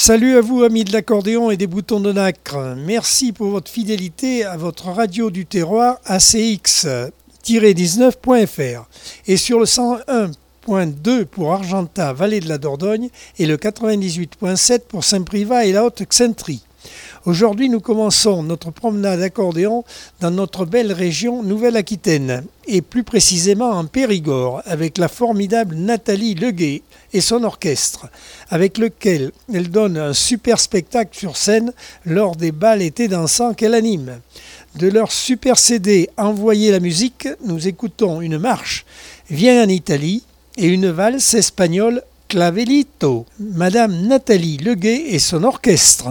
Salut à vous amis de l'accordéon et des boutons de nacre. Merci pour votre fidélité à votre radio du terroir ACX-19.fr et sur le 101.2 pour Argentat, Vallée de la Dordogne et le 98.7 pour Saint-Privat et la Haute-Xaintrie. Aujourd'hui, nous commençons notre promenade accordéon dans notre belle région Nouvelle-Aquitaine et plus précisément en Périgord avec la formidable Nathalie Leguet et son orchestre avec lequel elle donne un super spectacle sur scène lors des bals été dansants qu'elle anime. De leur super CD Envoyer la musique, nous écoutons une marche Viens en Italie et une valse espagnole Clavelito. Madame Nathalie Leguet et son orchestre.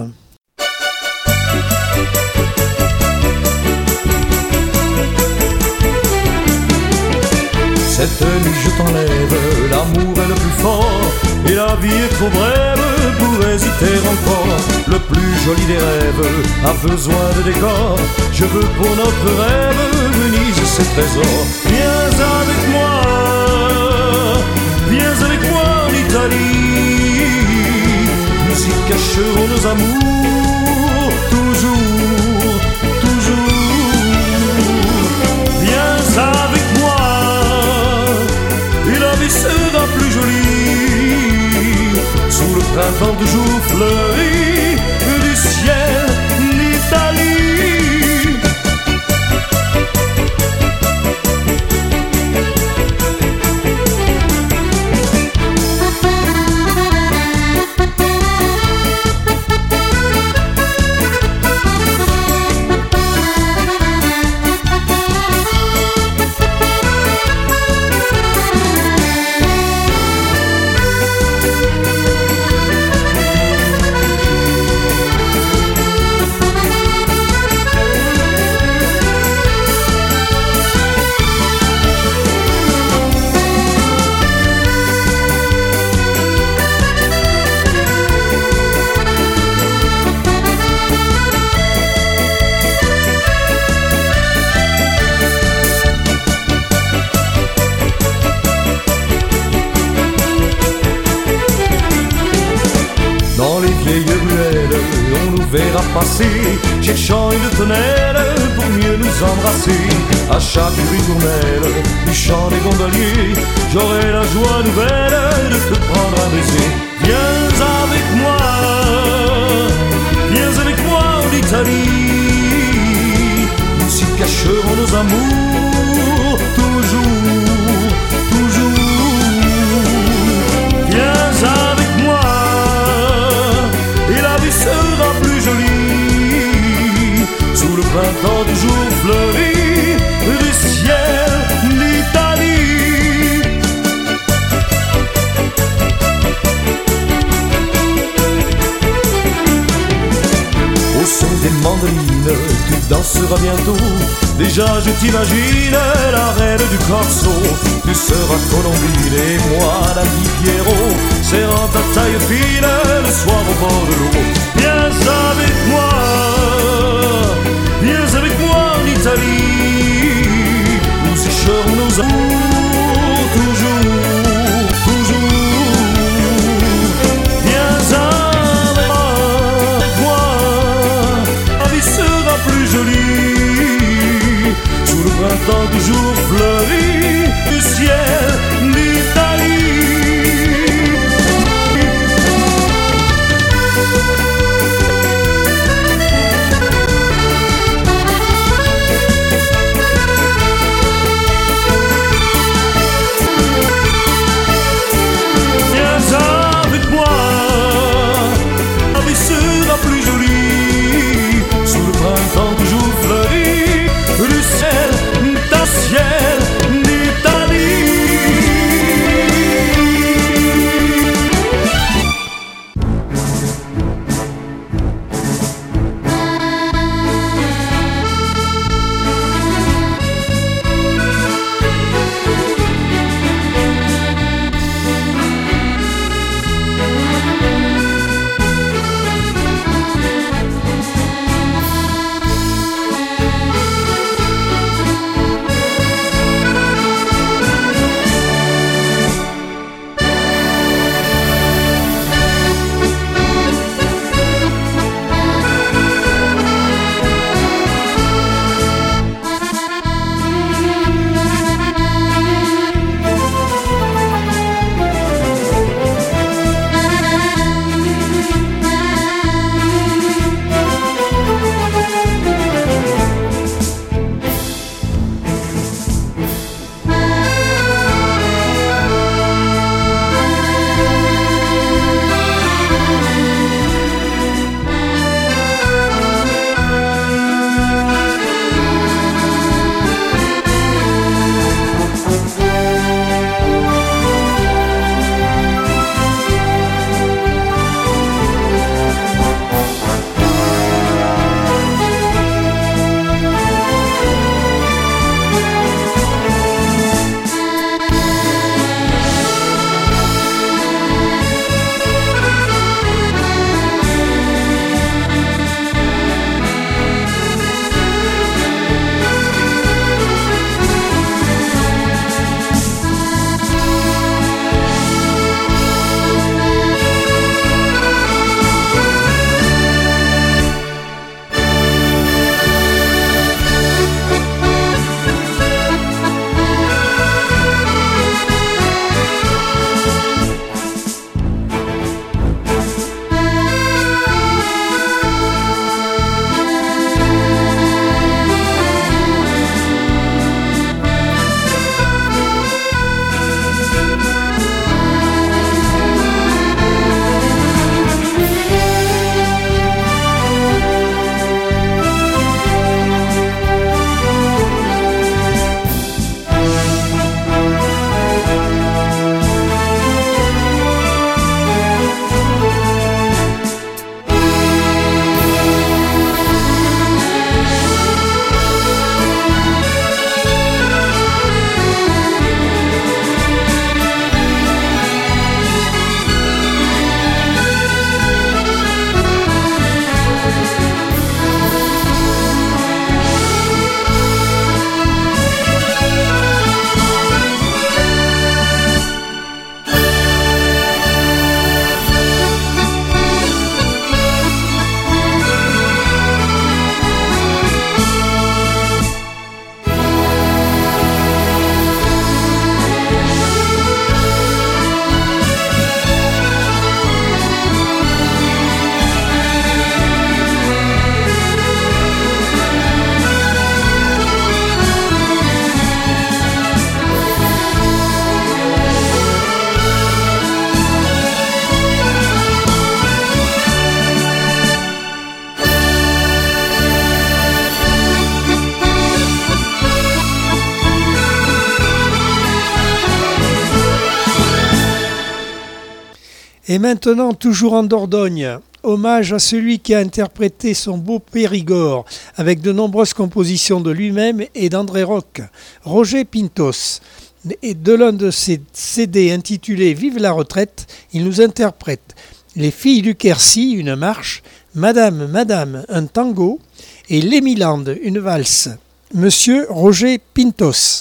Cette nuit je t'enlève, l'amour est le plus fort et la vie est trop brève pour hésiter encore. Le plus joli des rêves a besoin de décor. Je veux pour notre rêve Venise ses trésors. Viens avec moi en Italie. Nous y cacherons nos amours toujours, toujours. Viens avec moi. Et la vie sera plus jolie sous le printemps toujours fleuri du ciel d'Italie. Passer, cherchant une tonnelle pour mieux nous embrasser. À chaque ritournelle du chant des gondoliers, j'aurai la joie nouvelle de te prendre un baiser. Viens avec moi en Italie. Nous y cacherons nos amours toujours, toujours. Viens avec moi et la vie sera plus jolie sous le printemps du jour fleuri du ciel d'Italie. Au son des mandolines, tu danseras bientôt. Déjà je t'imagine la reine du corso. Tu seras Colombine et moi l'ami Pierrot, serrant ta taille fine le soir au bord de l'eau. Viens avec moi en Italie. Nous sécherons nos amours toujours, toujours. Viens avec moi, la vie sera plus jolie sous le printemps toujours fleuri du ciel d'Italie. Toujours fleuri du ciel Et maintenant, toujours en Dordogne, hommage à celui qui a interprété son beau Périgord avec de nombreuses compositions de lui-même et d'André Roch, Roger Pintos. Et de l'un de ses CD intitulé Vive la retraite, il nous interprète Les filles du Quercy, une marche, Madame, Madame, un tango et Les Milandes, une valse. Monsieur Roger Pintos.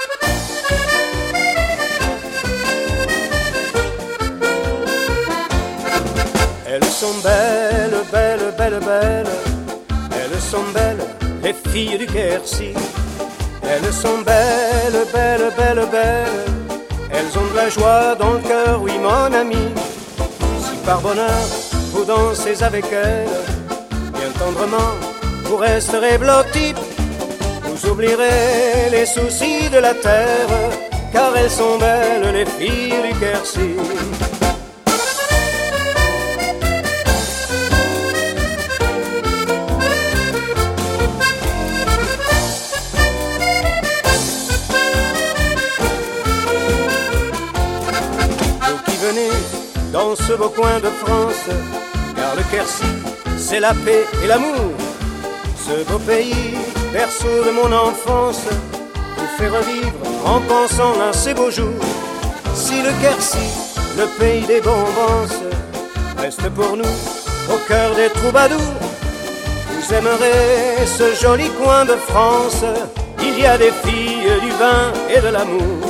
Elles sont belles, belles, belles, belles. Elles sont belles, les filles du Quercy. Elles sont belles, belles, belles, belles. Elles ont de la joie dans le cœur, oui mon ami. Si par bonheur vous dansez avec elles, bien tendrement vous resterez blotti. Vous oublierez les soucis de la terre, car elles sont belles, les filles du Quercy. Dans ce beau coin de France, car le Quercy, c'est la paix et l'amour. Ce beau pays, berceau de mon enfance, vous fait revivre en pensant à ces beaux jours. Si le Quercy, le pays des bonbons, reste pour nous au cœur des troubadours, vous aimerez ce joli coin de France. Il y a des filles, du vin et de l'amour.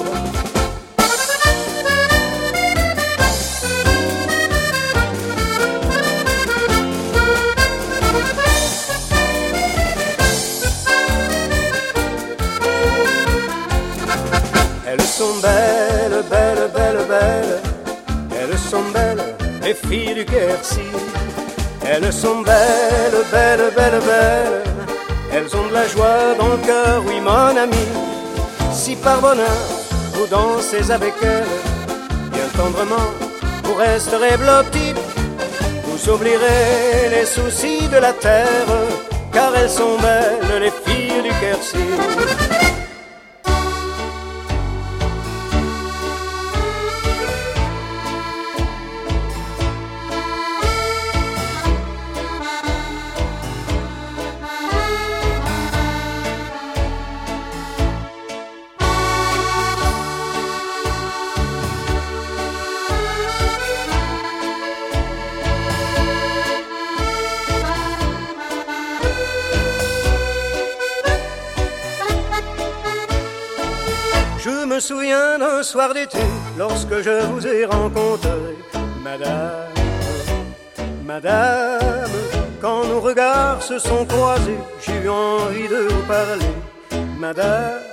Elles sont belles, belles, belles, belles. Elles sont belles, les filles du Quercy. Elles sont belles, belles, belles, belles. Elles ont de la joie dans le cœur, oui mon ami. Si par bonheur vous dansez avec elles, bien tendrement vous resterez blotti. Vous oublierez les soucis de la terre, car elles sont belles, les filles du Quercy. Je me souviens d'un soir d'été, lorsque je vous ai rencontré, Madame, Madame, quand nos regards se sont croisés, j'ai eu envie de vous parler, Madame,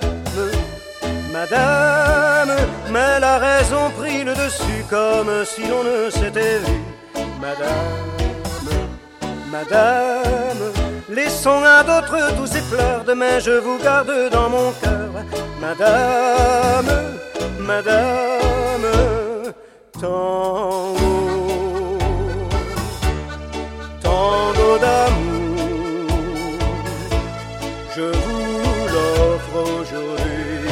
Madame, mais la raison prit le dessus comme si l'on ne s'était vu, Madame, Madame, laissons à d'autres tous ces fleurs, demain je vous garde dans mon cœur, Madame, Madame, tango, tango d'amour, je vous l'offre aujourd'hui,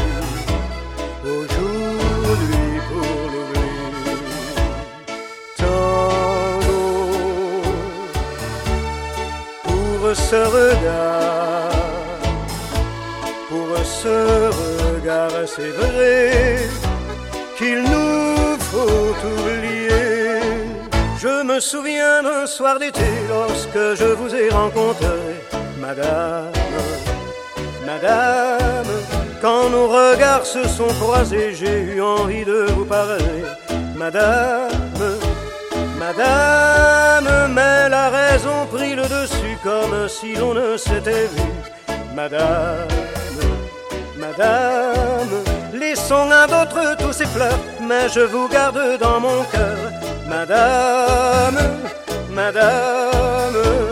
aujourd'hui pour l'ouvrir, tango, pour ce regard, pour ce regard, c'est vrai qu'il nous faut oublier. Je me souviens d'un soir d'été lorsque je vous ai rencontré, Madame, Madame, quand nos regards se sont croisés, j'ai eu envie de vous parler, Madame, Madame, mais la raison prit le dessus comme si l'on ne s'était vu, Madame, Madame, laissons à d'autres tous ces fleurs, mais je vous garde dans mon cœur, Madame, Madame.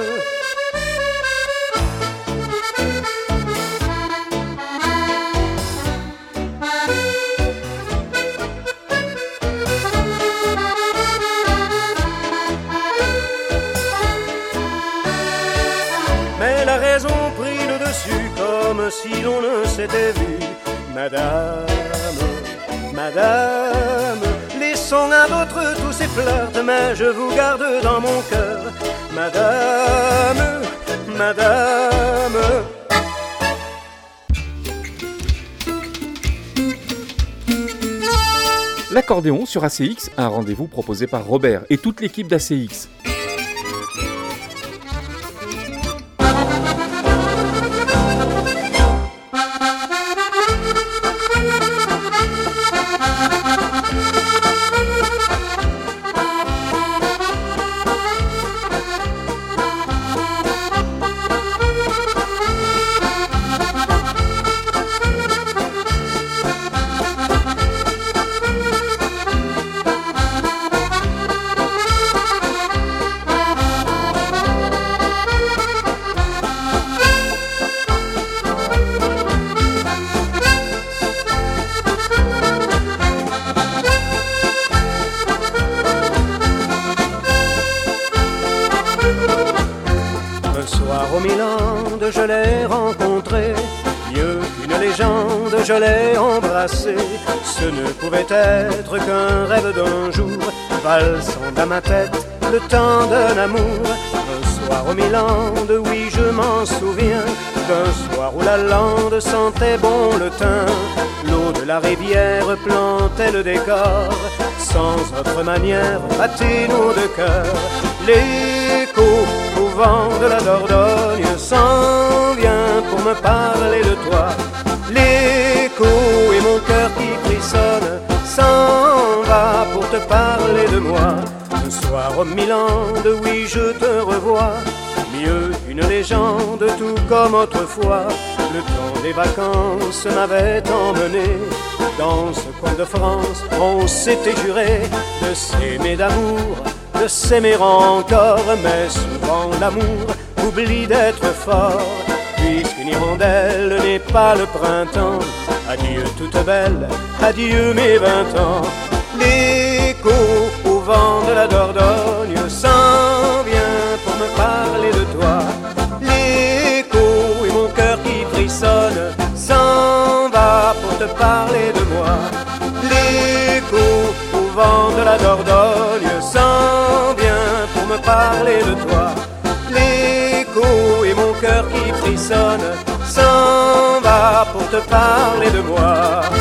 Mais la raison prit le dessus comme si l'on ne s'était vu, Madame, Madame, laissons sont un d'autre tous ces flirts, mais je vous garde dans mon cœur, madame, madame. L'accordéon sur ACX, un rendez-vous proposé par Robert et toute l'équipe d'ACX. Au Milan, je l'ai rencontré, mieux qu'une légende, je l'ai embrassé. Ce ne pouvait être qu'un rêve d'un jour, valsant dans ma tête le temps d'un amour. Un soir au Milan, oui je m'en souviens, d'un soir où la lande sentait bon le thym. L'eau de la rivière plantait le décor, sans autre manière battait nos deux cœurs. L'écho au vent de la Dordogne s'en vient pour me parler de toi. L'écho et mon cœur qui frissonne s'en va pour te parler de moi. Un soir au Milan, oui je te revois, mieux qu'une légende, tout comme autrefois. Le temps des vacances m'avait emmené dans ce coin de France. On s'était juré de s'aimer d'amour, de s'aimer encore, mais souvent l'amour oublie d'être fort. Puisqu'une hirondelle n'est pas le printemps, adieu toute belle, adieu mes 20 ans. L'écho au vent de la Dordogne s'en vient pour me parler de toi. L'écho et mon cœur qui frissonne s'en va pour te parler de moi. L'écho au vent de la Dordogne s'en vient pour me parler de toi. L'écho et mon cœur qui frissonne s'en va pour te parler de moi.